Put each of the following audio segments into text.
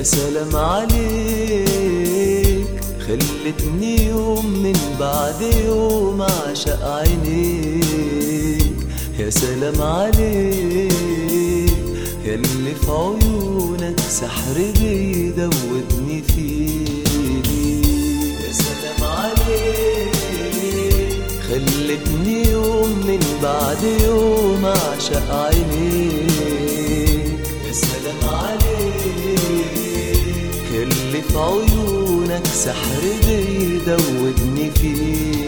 سلام عليك، خلتني يوم من بعد يوم أعشق عينيك. يا سلام عليك ياللي في عيونك سحر بيدوبني فيك. يا سلام عليك خلتني يوم من بعد يوم أعشق عينيك. يا سلام عليك ياللي في عيونك سحر بيدوبني فيك.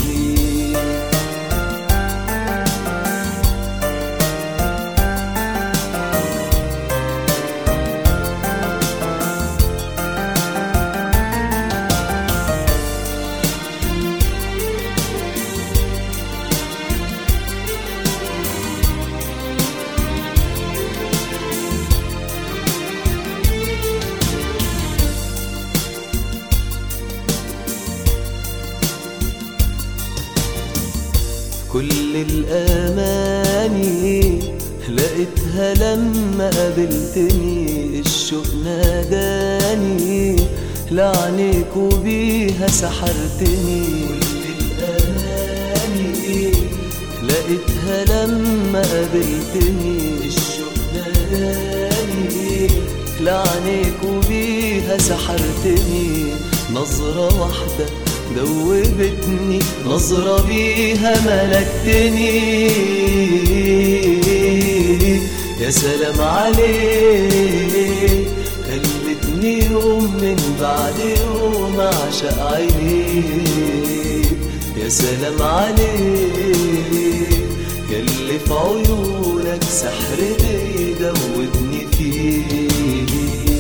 كل الأماني لقيتها لما قابلتني، الشوق ناداني لعنيك وبيها سحرتني. كل الأماني لقيتها لما قابلتني، الشوق ناداني لعنيك وبيها سحرتني. نظرة واحدة دوبتني، نظرة بيها ملكتني. يا سلام عليك خلتني يوم من بعد يوم أعشق عينيك. يا سلام عليك ياللي في عيونك سحر بيدوبني فيك.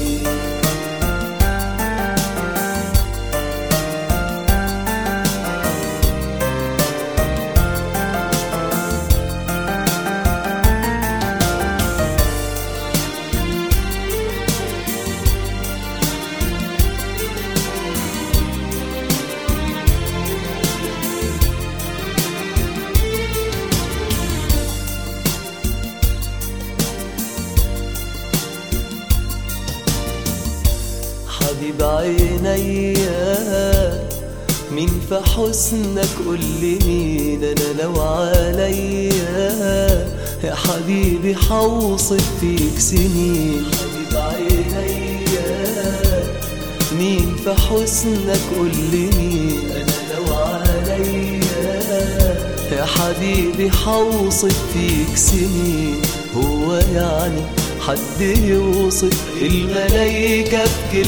حبيب عينيا مين في حسنك قولي مين، انا لو عليا يا حبيبي حوصف فيك سنين. حبيب عينيا مين في حسنك قولي مين، انا لو عليا يا حبيبي حوصف فيك سنين. هو يعني حد يوصف الملايكة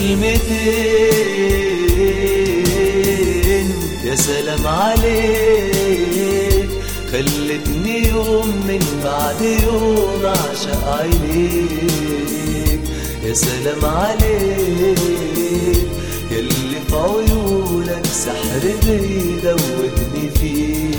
بكلمتين؟ يا سلام عليك خلتني يوم من بعد يوم أعشق عينيك. يا سلام عليك ياللي في عيونك سحر بيدوبني فيك.